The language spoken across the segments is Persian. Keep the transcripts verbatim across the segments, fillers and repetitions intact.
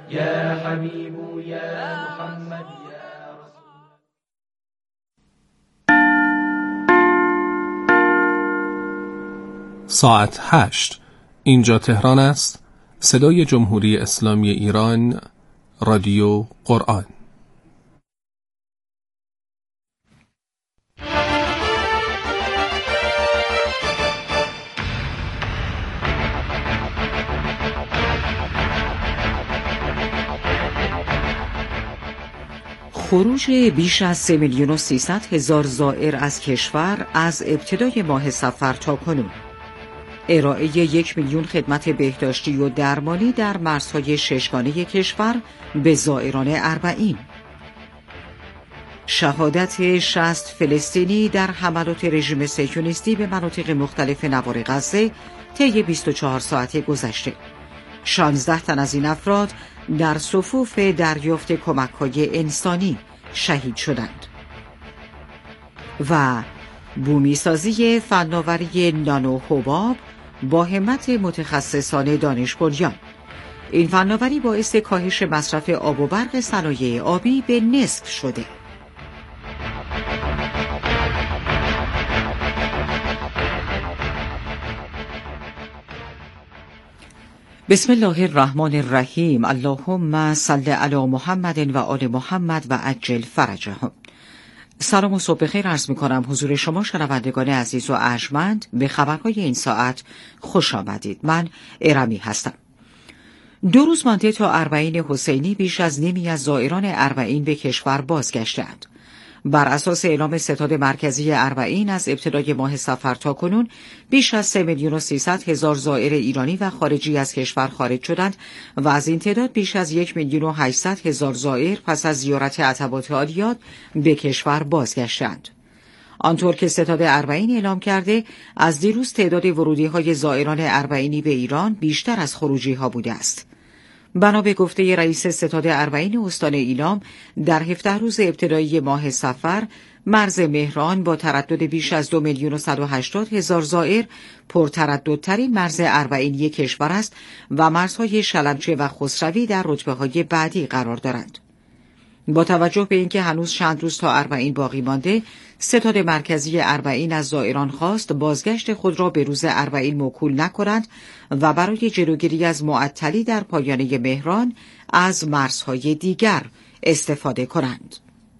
یا حبیب یا محمد یا رسول. ساعت هشت. اینجا تهران است. صدای جمهوری اسلامی ایران، رادیو قرآن. خروج بیش از سه میلیون و سیصد هزار زائر از کشور از ابتدای ماه صفر تا کنون. ارائه یک میلیون خدمت بهداشتی و درمانی در مرزهای ششگانه کشور به زائران اربعین. شهادت شصت فلسطینی در حملات رژیم صهیونیستی به مناطق مختلف نوار غزه طی بیست و چهار ساعت گذشته. شانزده تن از این افراد در صفوف دریافت کمک‌های انسانی شهید شدند. و بومیسازی فناوری نانو حباب با همت متخصصان دانش بنیان. این فناوری باعث کاهش مصرف آب و برق صنایع آبی به نصف شده. بسم الله الرحمن الرحیم. اللهم صل علی محمد و آل محمد و عجل فرجهم. سلام و صبح بخیر عرض می کنم حضور شما شنوندگان عزیز و ارجمند. به خبرهای این ساعت خوش آمدید. من ارمی هستم. دو روز مانده تا اربعین حسینی بیش از نیمی از زائران اربعین به کشور بازگشتند. بر اساس اعلام ستاد مرکزی اربعین از ابتدای ماه صفر تا کنون بیش از سه میلیون و سیصد هزار زائر ایرانی و خارجی از کشور خارج شدند و از این تعداد بیش از یک میلیون و هشتصد هزار زائر پس از زیارت عتبات عالیات به کشور بازگشتند. آنطور که ستاد اربعین اعلام کرده، از دیروز تعداد ورودی‌های زائران اربعینی به ایران بیشتر از خروجی‌ها بوده است. بنا به گفته رئیس ستاد اربعین استان ایلام، در هفده روز ابتدایی ماه صفر مرز مهران با تردد بیش از دو میلیون و صد و هشتاد هزار زائر پرترددترین مرز اربعینی کشور است و مرزهای شلمچه و خسروی در رتبه‌های بعدی قرار دارند. با توجه به اینکه هنوز چند روز تا اربعین باقی مانده، ستاد مرکزی اربعین از زائران خواست بازگشت خود را به روز اربعین موکول نکنند و برای جلوگیری از معطلی در پایانه مهران از مرزهای دیگر استفاده کنند.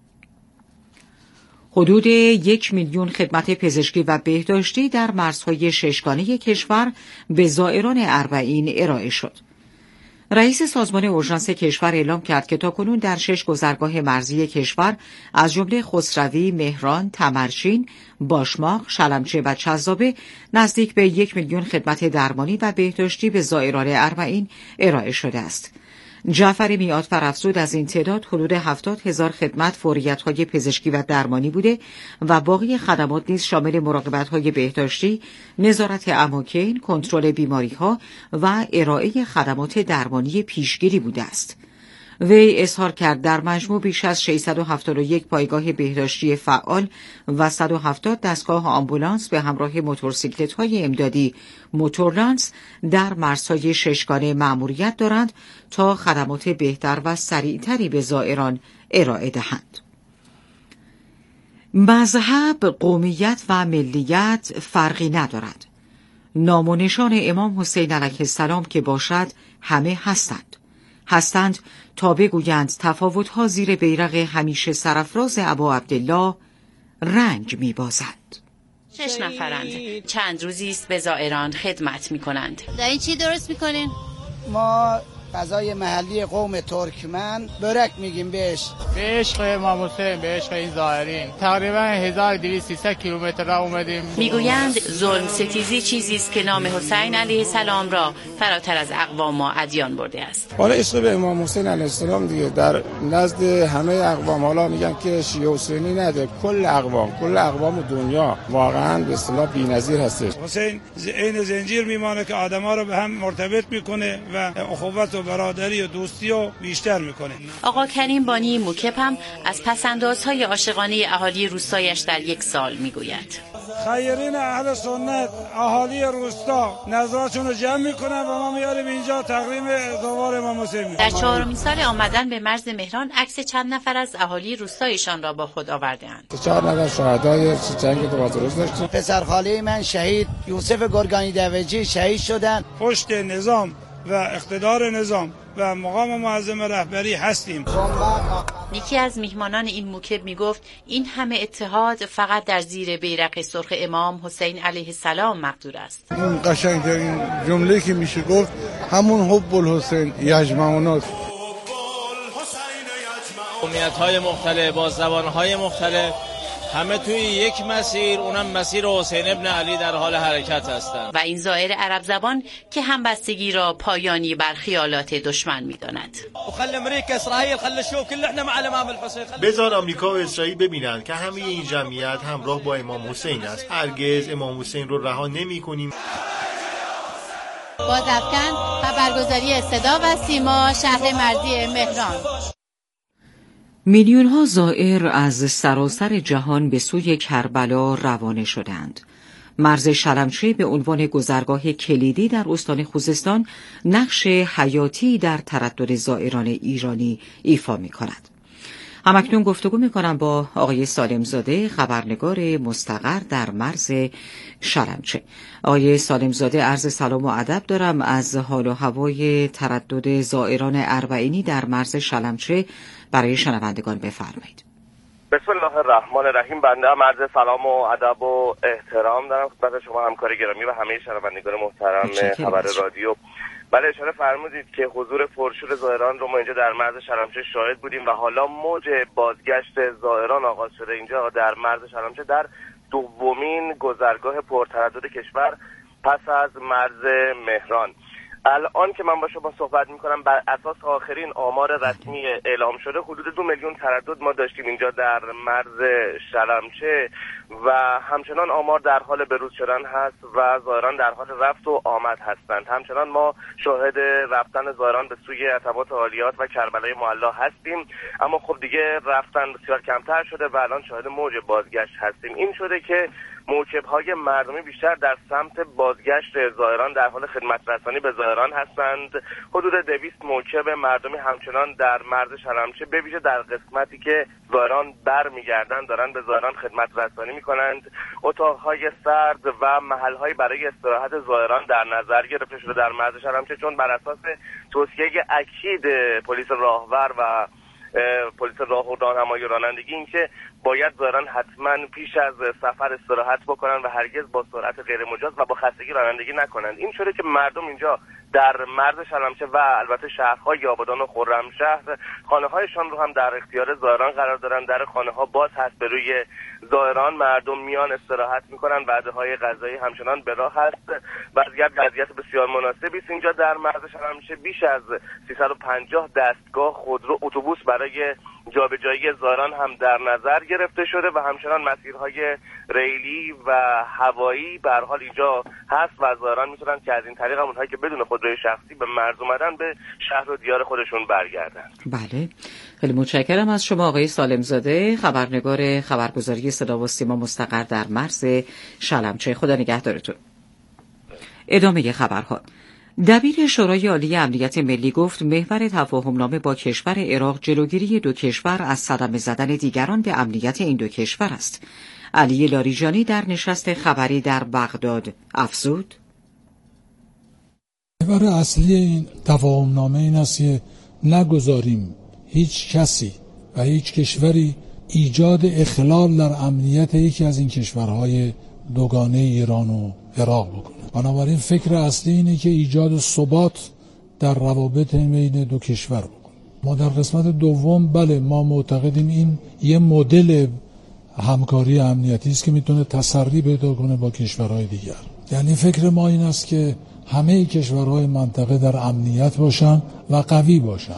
حدود یک میلیون خدمت پزشکی و بهداشتی در مرزهای ششگانه کشور به زائران اربعین ارائه شد. رئیس سازمان اورژانس کشور اعلام کرد که تاکنون در شش گذرگاه مرزی کشور از جمله خسروی، مهران، تمرچین، باشماق، شلمچه و چذابه نزدیک به یک میلیون خدمت درمانی و بهداشتی به زائران اربعین ارائه شده است. جعفر میعاد فرافزود از این تعداد حدود هفتاد هزار خدمت فوریت‌های پزشکی و درمانی بوده و باقی خدمات نیز شامل مراقبت‌های بهداشتی، نظارت اماکن، کنترل بیماری‌ها و ارائه خدمات درمانی پیشگیری بوده است. وی اظهار کرد در مجموع بیش از ششصد و هفتاد و یک پایگاه بهداشتی فعال و صد و هفتاد دستگاه آمبولانس به همراه موتورسیکلت‌های امدادی موتورلانس در مرزهای ششگانه مأموریت دارند تا خدمات بهتر و سریعتری به زائران ارائه دهند. مذهب، قومیت و ملیت فرقی ندارد. نام و نشان امام حسین علیه السلام که باشد همه هستند. هستند تا بگویند تفاوت‌ها زیر بیرق همیشه سرافراز ابا عبدالله رنگ می‌بازند. شش نفرند. چند روزی است به زائران خدمت می‌کنند. در این چی درست می‌کنین؟ ما غذای محلی قوم ترکمن برک میگیم بهش. به عشق امام حسین، به عشق این زائرین تقریبا هزار و دویست تا سیصد کیلومتر راه اومدیم. میگویند ظلم ستیزی چیزی است که نام حسین علیه السلام را فراتر از اقوام و ادیان برده است. حالا عشق به امام حسین علیه السلام دیگه در نزد همه اقوام، حالا میگن که شیعه و سنی نده، کل اقوام کل اقوام دنیا واقعا به اصطلاح بی‌نظیر هستش. حسین عین زنجیر میمانه که آدما رو به هم مرتبط میکنه و اخوت و و برادری و دوستی رو بیشتر میکنه. آقا کریم بانی موکب هم از پسندازهای عاشقانه اهالی روستایش در یک سال میگوید. خیرین اهل سنت اهالی روستا نظراتشون رو جمع میکنن و ما میاریم اینجا تقدیم زوار امام حسین میکنیم. در چهارمین سال آمدن به مرز مهران عکس چند نفر از اهالی روستایشان را با خود آورده‌اند. چهار نفر شهدای جنگ دو روز داشتیم. پسر خاله من شهید یوسف گرگانی دوجی شهید شدن. پشت نظام و اقتدار نظام و مقام معظم رهبری هستیم. یکی از میهمانان این موکب میگفت این همه اتحاد فقط در زیر بیرق سرخ امام حسین علیه السلام مقدور است. این قشنگترین جمله که میشه گفت همون حب الحسین یجمعنا. قومیت‌های مختلف با زبان‌های مختلف همه توی یک مسیر، اونم مسیر حسین ابن علی در حال حرکت هستند. و این زائر عرب زبان که همبستگی را پایانی بر خیالات دشمن می‌داند. وخلي امریکا اسرائیل خلي شوف كل احنا مع الامام الحسین. بذار آمریکا و اسرائیل ببینن که همه این جمعیت همراه با امام حسین است. هرگز امام حسین رو رها نمی‌کنیم. بازافکن خبرگزاری صدا و سیما شهر مرزی مهران. میلیون ها زائر از سراسر جهان به سوی کربلا روانه شدند. مرز شلمچه به عنوان گذرگاه کلیدی در استان خوزستان نقش حیاتی در تردد زائران ایرانی ایفا می کند. همکنون گفتگو می کنم با آقای سالمزاده، خبرنگار مستقر در مرز شلمچه. آقای سالمزاده، عرض سلام و ادب دارم. از حال و هوای تردد زائران اربعینی در مرز شلمچه برای شنوندگان بفرمایید. بسم الله الرحمن الرحیم. بنده هم عرض سلام و ادب و احترام دارم خدمت شما همکار گرامی و همه شنوندگان محترم خبر رادیو. بله، اشاره فرمودید که حضور پرشور زائران رو ما اینجا در مرز شلمچه شاهد بودیم و حالا موج بازگشت زائران آغاز شده اینجا در مرز شلمچه در دومین گذرگاه پرتردد کشور پس از مرز مهران. الان که من با شما صحبت میکنم بر اساس آخرین آمار رسمی اعلام شده حدود دو میلیون تردد ما داشتیم اینجا در مرز شلمچه و همچنان آمار در حال بروز شدن هست و زائران در حال رفت و آمد هستند. همچنان ما شاهد رفتن زائران به سوی عتبات عالیات و کربلای معلا هستیم، اما خب دیگه رفتن بسیار کمتر شده و الان شاهد موج بازگشت هستیم. این شده که موکب‌های مردمی بیشتر در سمت بازگشت زائران در حال خدمت رسانی به زائران هستند. حدود دویست موکب مردمی همچنان در مرز شلمچه به ویژه در قسمتی که زائران برمیگردند دارن به زائران خدمت رسانی می‌کنند. اتاق‌های سرد و محل‌های برای استراحت زائران در نظر گرفته شده در مرز شلمچه، چون بر اساس توصیه اکید پلیس راهور و پلیس راه و راهنمایی رانندگی این که باید زائران حتما پیش از سفر استراحت بکنن و هرگز با سرعت غیر مجاز و با خستگی رانندگی نکنند. این شده که مردم اینجا در مرز شلمچه و البته شهرهای آبادان و خرمشهر خانه‌هایشان رو هم در اختیار زائران قرار دارن. در خانه‌ها باز هست به روی زائران، مردم میان استراحت میکنن، وعده‌های غذایی همچنان به راه هست. وضعیت وضعیت بسیار مناسبی است اینجا در مرز شلمچه. بیش از سیصد و پنجاه دستگاه خودرو اتوبوس برای جابجایی زائران هم در نظر گرفته شده و همچنان مسیرهای ریلی و هوایی به هر حال اینجا هست و زائران میتونن که از این طریق هم اونهایی که بدون خودروی شخصی به مرز اومدن به شهر و دیار خودشون برگردن. بله، خیلی متشکرم از شما آقای سالمزاده، خبرنگار خبرگزاری صدا و سیما مستقر در مرز شلمچه. خدا نگهدارتون. ادامه خبرها. دبیر شورای عالی امنیت ملی گفت محور تفاهمنامه با کشور عراق جلوگیری دو کشور از صدمه زدن دیگران به امنیت این دو کشور است. علی لاریجانی در نشست خبری در بغداد افزود: محور اصلی این تفاهمنامه این است که نگذاریم هیچ کسی و هیچ کشوری ایجاد اخلال در امنیت یکی از این کشورهای دوگانه ایران و عراق بکنه. بنابراین فکر اصلی اینه که ایجاد ثبات در روابط بین دو کشور بکنه. ما در قسمت دوم بله ما معتقدیم این یه مدل همکاری امنیتی است که میتونه تسری پیدا کنه با کشورهای دیگر. یعنی فکر ما این است که همه کشورهای منطقه در امنیت باشن و قوی باشن.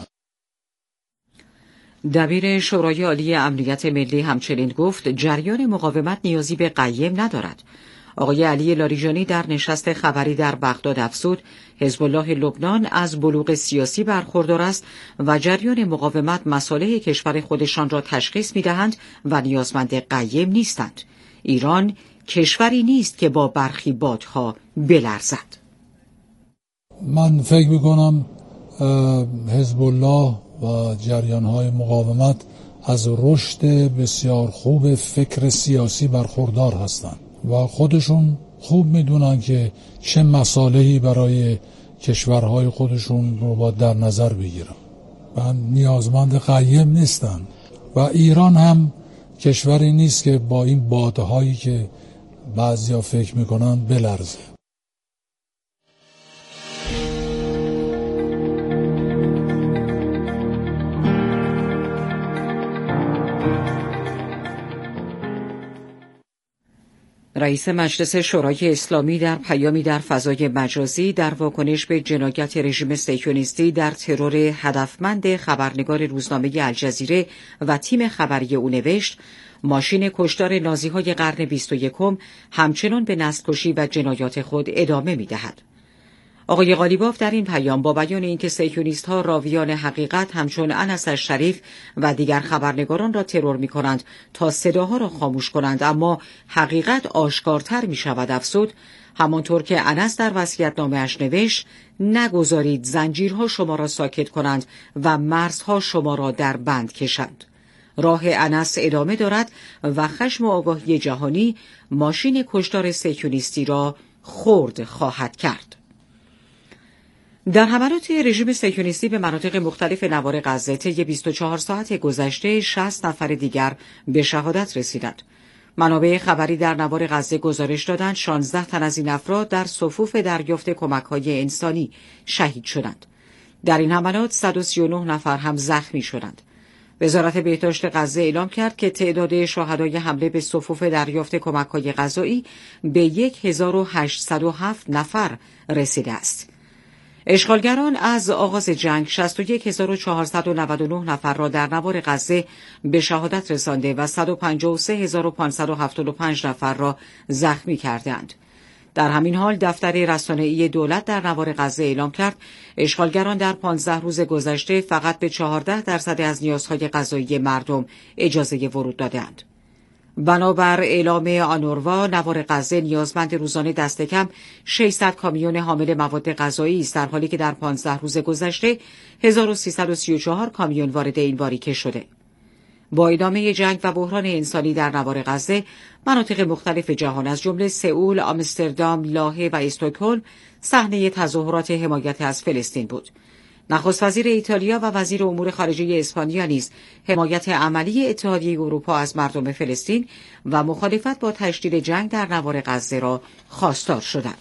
دبیر شورای عالی امنیت ملی همچنین گفت جریان مقاومت نیازی به قیم ندارد. آقای علی لاریجانی در نشست خبری در بغداد افزود حزب الله لبنان از بلوغ سیاسی برخوردار است و جریان مقاومت مصالح کشور خودشان را تشخیص می‌دهند و نیازمند قیم نیستند. ایران کشوری نیست که با برخی بادها بلرزد. من فکر می‌کنم حزب الله و جریان‌های مقاومت از رشد بسیار خوب فکر سیاسی برخوردار هستند و خودشون خوب میدونن که چه مصالحی برای کشورهای خودشون رو باید در نظر بگیرن و نیازمند قیم نیستن و ایران هم کشوری نیست که با این بادهایی که بعضیا فکر میکنن بلرزه. رئیس مجلس شورای اسلامی در پیامی در فضای مجازی در واکنش به جنایت رژیم صهیونیستی در ترور هدفمند خبرنگار روزنامه الجزیره و تیم خبری او نوشت: ماشین کشتار نازی‌های قرن بیست و یکم همچنان به نسل‌کشی و جنایات خود ادامه می‌دهد. آقای قالیباف در این پیام با بیان اینکه صهیونیست‌ها راویان حقیقت همچون انس الشریف و دیگر خبرنگاران را ترور می‌کنند تا صداها را خاموش کنند، اما حقیقت آشکارتر می‌شود افزود: همانطور که انس در وصیت‌نامه‌اش نوشت نگذارید زنجیرها شما را ساکت کنند و مرزها شما را در بند کشند. راه انس ادامه دارد و خشم و آگاهی جهانی ماشین کشتار صهیونیستی را خرد خواهد کرد. در حملات رژیم صهیونیستی به مناطق مختلف نوار غزه طی بیست و چهار ساعت گذشته شصت نفر دیگر به شهادت رسیدند. منابع خبری در نوار غزه گزارش دادند شانزده تن از این افراد در صفوف دریافت کمک‌های انسانی شهید شدند. در این حملات صد و سی و نه نفر هم زخمی شدند. وزارت بهداشت غزه اعلام کرد که تعداد شهدای حمله به صفوف دریافت کمک‌های غذایی به هزار و هشتصد و هفت نفر رسیده است. اشغالگران از آغاز جنگ شصت و یک هزار و چهارصد و نود و نه نفر را در نوار غزه به شهادت رسانده و صد و پنجاه و سه هزار و پانصد و هفتاد و پنج نفر را زخمی کردند. در همین حال دفتر رسانه‌ای دولت در نوار غزه اعلام کرد اشغالگران در پانزده روز گذشته فقط به چهارده درصد از نیازهای غذایی مردم اجازه ورود دادند. بنابر اعلام آنوروا نوار غزه نیازمند روزانه دست کم ششصد کامیون حامل مواد غذایی است، در حالی که در پانزده روز گذشته هزار و سیصد و سی و چهار کامیون وارد این باریکه شده. با ادامه جنگ و بحران انسانی در نوار غزه، مناطق مختلف جهان از جمله سئول، آمستردام، لاهه و استکهلم صحنه تظاهرات حمایت از فلسطین بود. نخست وزیر ایتالیا و وزیر امور خارجه اسپانیا نیز حمایت عملی اتحادیه اروپا از مردم فلسطین و مخالفت با تشدید جنگ در نوار غزه را خواستار شدند.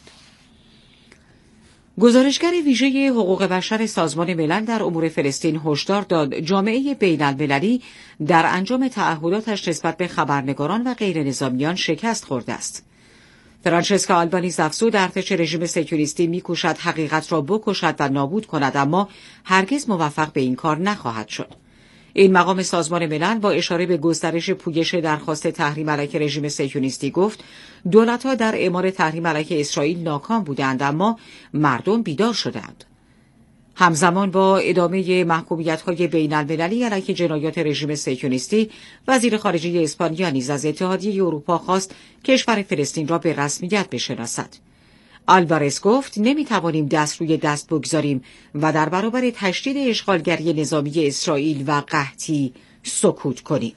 گزارشگر ویژه حقوق بشر سازمان ملل در امور فلسطین هشدار داد جامعه بین‌المللی در انجام تعهداتش نسبت به خبرنگاران و غیر نظامیان شکست خورده است. فرانچسکا آلبانیز افزود ارتش رژیم صهیونیستی می‌کوشد حقیقت را بکشد و نابود کند، اما هرگز موفق به این کار نخواهد شد. این مقام سازمان ملل با اشاره به گسترش پویش درخواست تحریم علیه رژیم صهیونیستی گفت دولت‌ها در اعمال تحریم علیه اسرائیل ناکام بودند، اما مردم بیدار شدند. همزمان با ادامه محکومیت‌های بین‌المللی علیه جنایات رژیم صهیونیستی، وزیر خارجه اسپانیا نیز از اتحادیه اروپا خواست کشور فلسطین را به رسمیت بشناسد. آلوارز گفت نمی‌توانیم دست روی دست بگذاریم و در برابر تشدید اشغالگری نظامی اسرائیل و قحطی سکوت کنیم.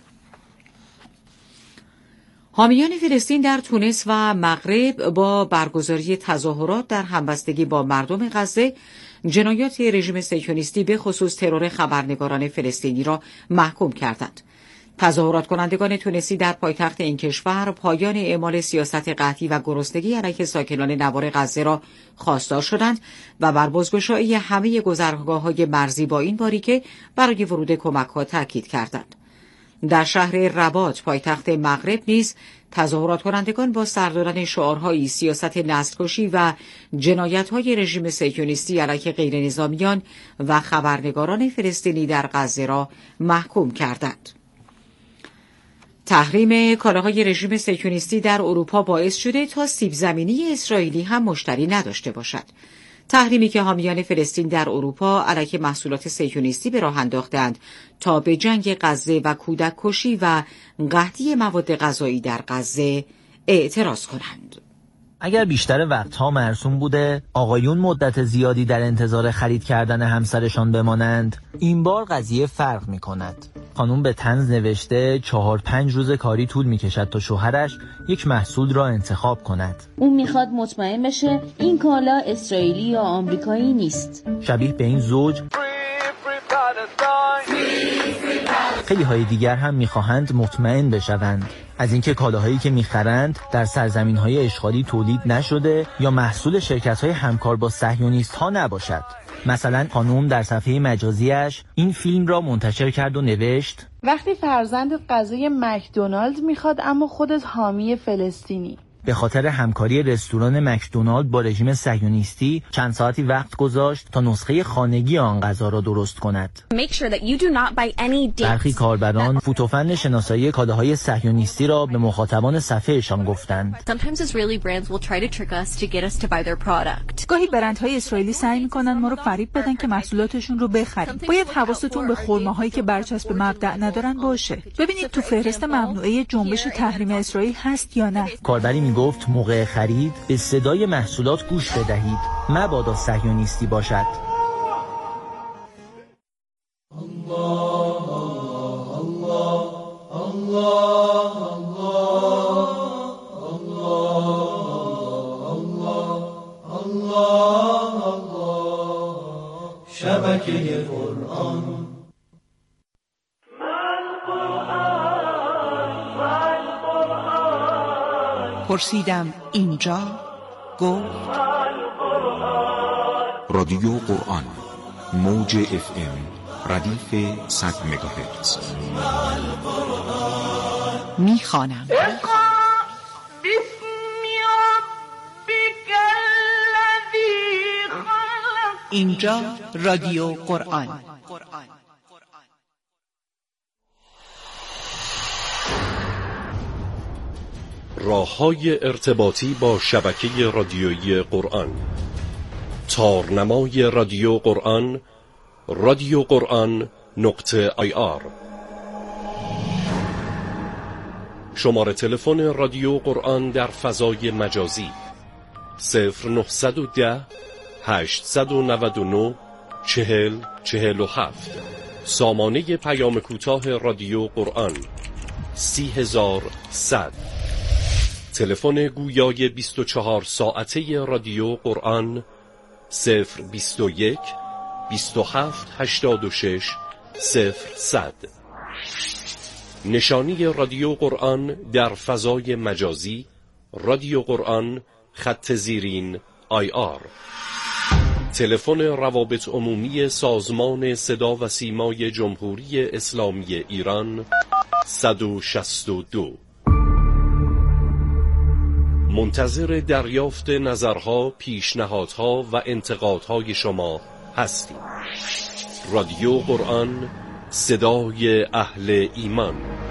حامیان فلسطین در تونس و مغرب با برگزاری تظاهرات در همبستگی با مردم غزه جنایات رژیم صهیونیستی به خصوص ترور خبرنگاران فلسطینی را محکوم کردند. تظاهرات کنندگان تونسی در پایتخت این کشور پایان اعمال سیاست قحطی و گرسنگی علیه ساکنان نوار غزه را خواستار شدند و بر بازگشایی همه گذرگاه‌های مرزی با این باریکه برای ورود کمک‌ها تاکید کردند. در شهر رباط پایتخت مغرب نیز تظاهرات کنندگان با سر دادن شعارهای سیاست نسل‌کشی و جنایت‌های رژیم صهیونیستی علیه غیر نظامیان و خبرنگاران فلسطینی در غزه را محکوم کردند. تحریم کالاهای رژیم صهیونیستی در اروپا باعث شده تا سیب زمینی اسرائیلی هم مشتری نداشته باشد. تحریمی که حامیان فلسطین در اروپا علیه محصولات صهیونیستی به راه انداختند تا به جنگ غزه و کودک کشی و قحطی مواد غذایی در غزه اعتراض کنند. اگر بیشتر وقتها مرسوم بوده آقایون مدت زیادی در انتظار خرید کردن همسرشان بمانند، این بار قضیه فرق می کند. خانم به طنز نوشته چهار پنج روز کاری طول می کشد تا شوهرش یک محصول را انتخاب کند. اون میخواد مطمئن بشه این کالا اسرائیلی یا آمریکایی نیست. شبیه به این زوج خیلی های دیگر هم میخواهند مطمئن بشوند از اینکه کالاهایی که میخرند در سرزمین‌های اشغالی تولید نشده یا محصول شرکت‌های همکار با صهیونیست‌ها نباشد. مثلا خانم در صفحه مجازیش این فیلم را منتشر کرد و نوشت: وقتی فرزندت غذای مکدونالد میخواد اما خودت حامی فلسطینی. به خاطر همکاری رستوران مکدونالد با رژیم صهیونیستی چند ساعتی وقت گذاشت تا نسخه خانگی آن غذا را درست کند. برخی کاربران فوتوفن شناسایی کالاهای صهیونیستی را به مخاطبان صفحهشان گفتند. گاهی برندهای اسرائیلی سعی می‌کنند ما رو فریب بدن که محصولاتشون رو بخریم. باید حواستون به خرماهایی که برچسب مبدأ ندارن باشه. ببینید تو فهرست ممنوعه جنبش تحریم اسرائیل هست یا نه. کاربری گفت موقع خرید به صدای محصولات گوش بدهید، مبادا صهیونیستی باشد. شبکه قرآن. پرسیدم اینجا، گفت رادیو قرآن، موج اف ام ردیف صد مگاهرتز. میخوانم. اینجا رادیو قرآن. راه‌های ارتباطی با شبکه رادیویی قرآن. تارنمای رادیو قرآن، رادیو قرآن نقطه آی آر. شماره تلفن رادیو قرآن در فضای مجازی صفر نهصد و ده هشتصد و نود و نه چهل چهل و هفت. سامانه پیام کوتاه رادیو قرآن سی هزار صد. تلفن گویای بیست و چهار ساعته رادیو قرآن صفر بیست و یک بیست و هفت هشتاد و شش صفر صد. نشانی رادیو قرآن در فضای مجازی رادیو قرآن خط زیرین آی آر. تلفن روابط عمومی سازمان صدا و سیمای جمهوری اسلامی ایران صد و شصت و دو. منتظر دریافت نظرها، پیشنهادها و انتقادهای شما هستیم. رادیو قرآن، صدای اهل ایمان.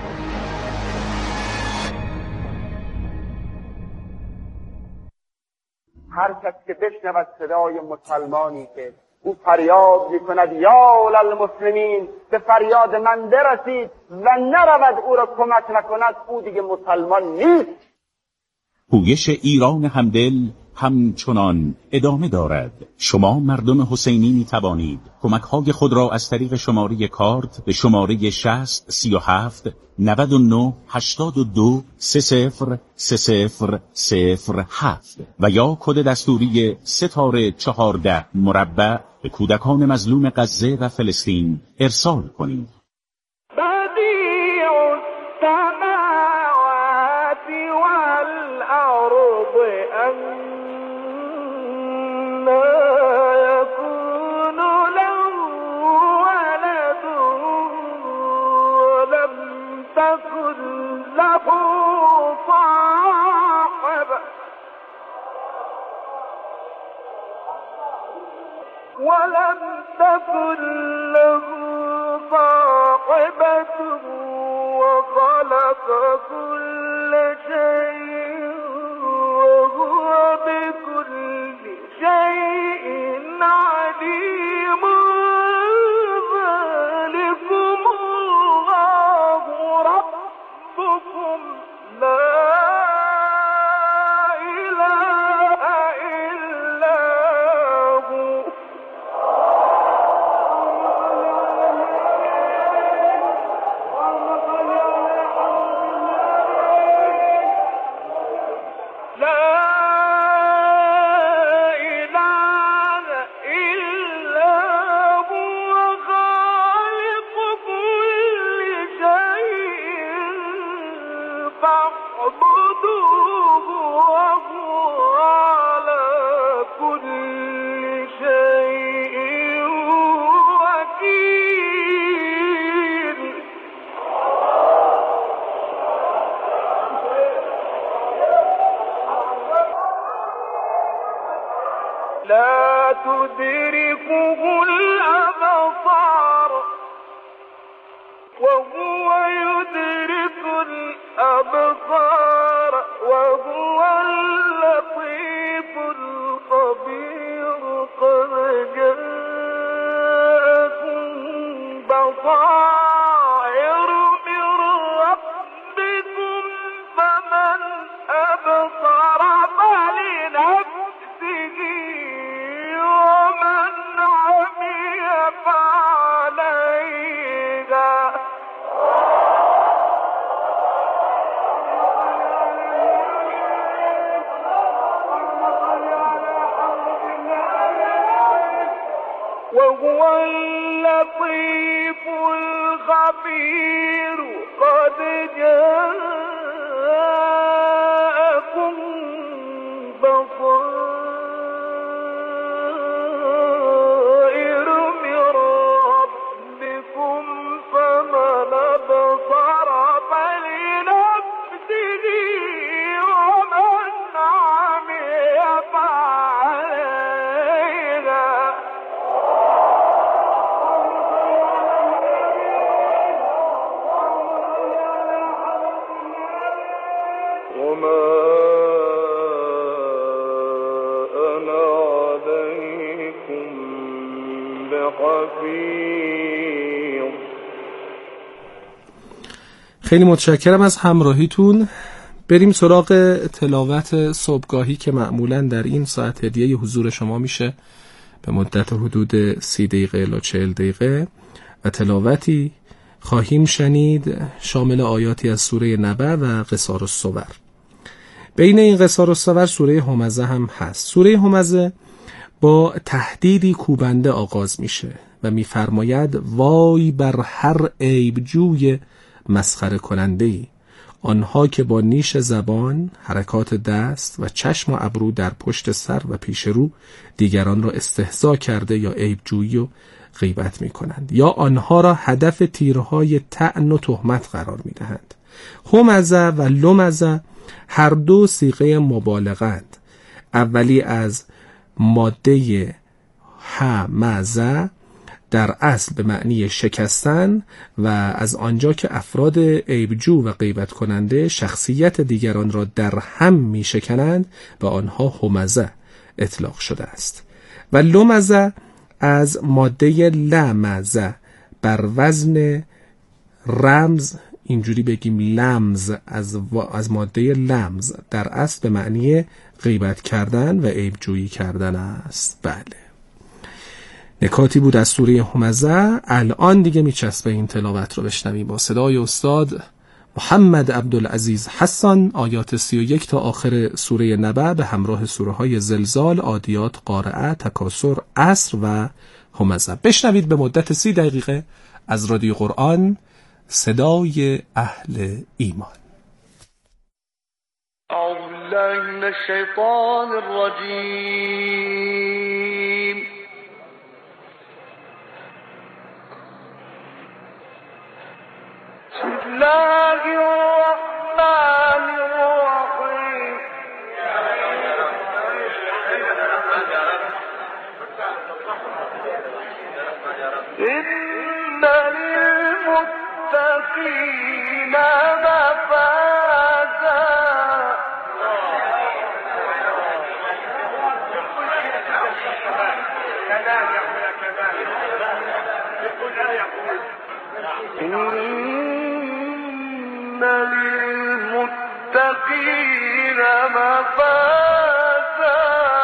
هر کس که بشنود صدای مسلمانی که او فریاد میکند یا للمسلمین، به فریاد من برسید و نرود او را کمک نکند، او دیگه مسلمان نیست. پویش ایران همدل همچنان ادامه دارد. شما مردم حسینی می توانید کمک های خود را از طریق شماره کارت به شماره شصت سی و هفت نود و نه هشتاد و دو سه صفر سه صفر صفر هفت و یا کد دستوری ستاره چهارده مربع به کودکان مظلوم غزه و فلسطین ارسال کنید. ولم تكن له صاحب لا تدركه الأبصار وهو يدرك الأبصار وهو اللطيف الخبير قد جاءكم بصائر من ربكم فمن أبصر فلنفسه ومن عمي فعليها وهو اللطيف الخبير قد جاءكم بصائر من ربكم فمن أبصر فلنفسه ومن عمي فعليها وما أنا عليكم بحفيظ. خیلی متشکرم از همراهیتون. بریم سراغ تلاوت صبحگاهی که معمولاً در این ساعت هدیه حضور شما میشه به مدت حدود سی دقیقه الی چهل دقیقه و تلاوتی خواهیم شنید شامل آیاتی از سوره نبأ و قصار الصور. بین این قصار الصور سوره همزه هم هست. سوره همزه با تهدیدی کوبنده آغاز میشه و میفرماید وای بر هر عیبجوی مسخره کننده‌ای، آنها که با نیش زبان، حرکات دست و چشم و ابرو در پشت سر و پیش رو دیگران را استهزا کرده یا عیبجویی و غیبت میکنند یا آنها را هدف تیرهای طعن و تهمت قرار میدهند. همزه و لمزه هر دو صیغه مبالغه‌اند. اولی از ماده همزه در اصل به معنی شکستن و از آنجا که افراد عیبجو و غیبت کننده شخصیت دیگران را در هم می شکنند و آنها همزه اطلاق شده است. و لمزه از ماده لمزه بر وزن رمز، اینجوری بگیم لمز، از, از ماده لمز در اصل به معنی غیبت کردن و عیبجویی کردن است. بله، نکاتی بود از سوره همزه. الان دیگه میچسبه این تلاوت رو بشنویم با صدای استاد محمد عبدالعزیز حسان، آیات سی و یک تا آخر سوره نبأ به همراه سوره های زلزال، عادیات، قارعه، تکاثر، عصر و همزه. بشنوید به مدت سی دقیقه از رادیو قرآن، صدای اهل ایمان. اعوذ بالله من الشیطان الرجیم. بسم الله الرحمن الرحیم. إن للمتقين مفازا إن للمتقين للمتقين مفازا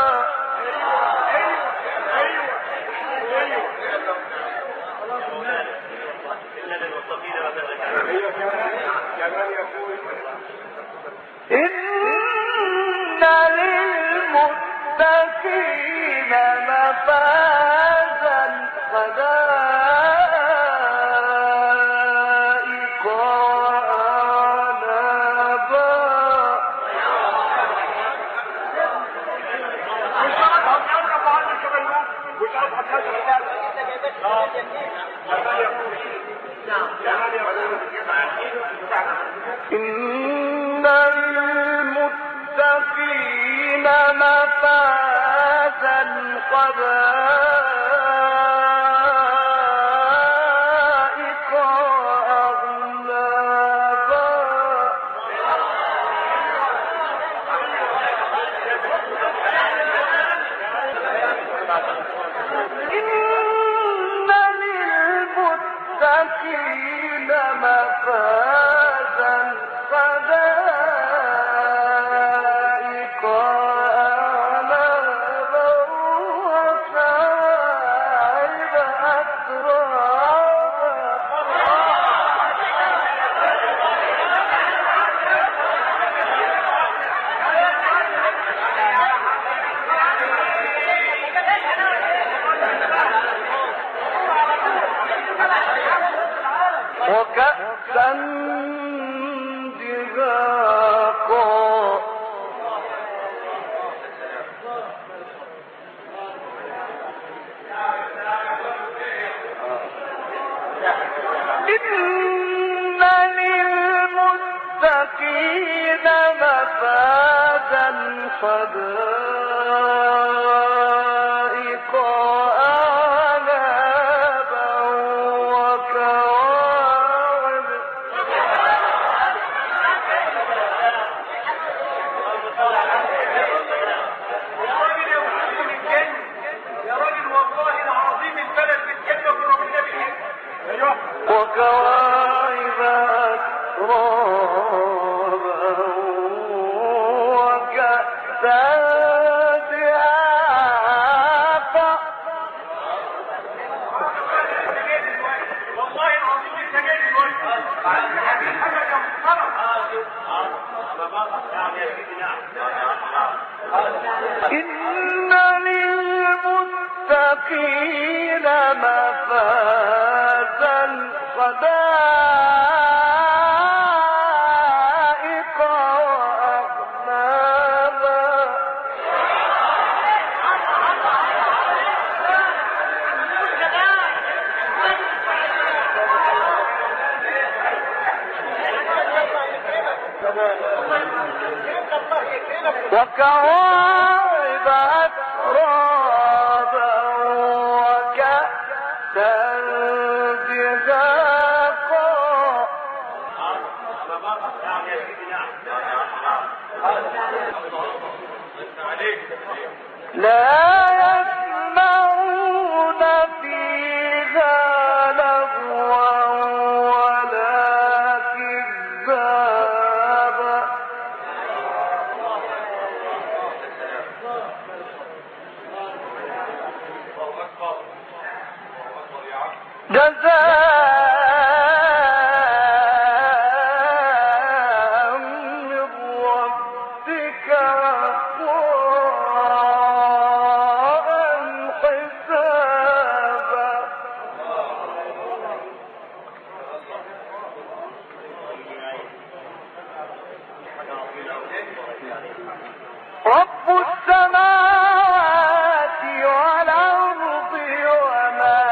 إن للمتقين مفازا حدائق وأعنابا إن للمتقين مفازا حدائق وأعنابا إن للمتقين مفازا حدائق وأعنابا وكواعب أترابا وكأسا دهاقا إن للمتقين مفازا حدائق وأعنابا وكواعب وكواعب أترابا وكأسا دهاقا إن للمتقين مفازا حدائق وأعنابا وكواعب أترابا وكأسا دهاقا لا يسمعون فيها لغوا ولا كذابا جزاء من ربك عطاء حسابا رب السماوات والأرض وما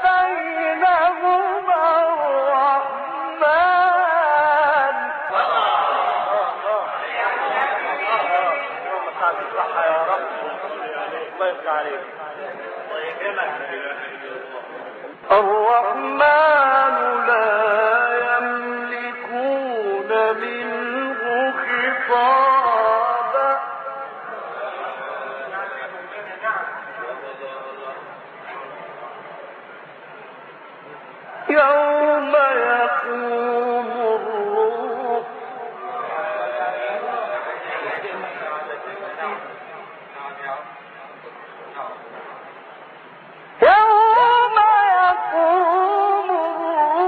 بينهما الرحمن الرحمن لا يملكون منه خطابا يوم يقول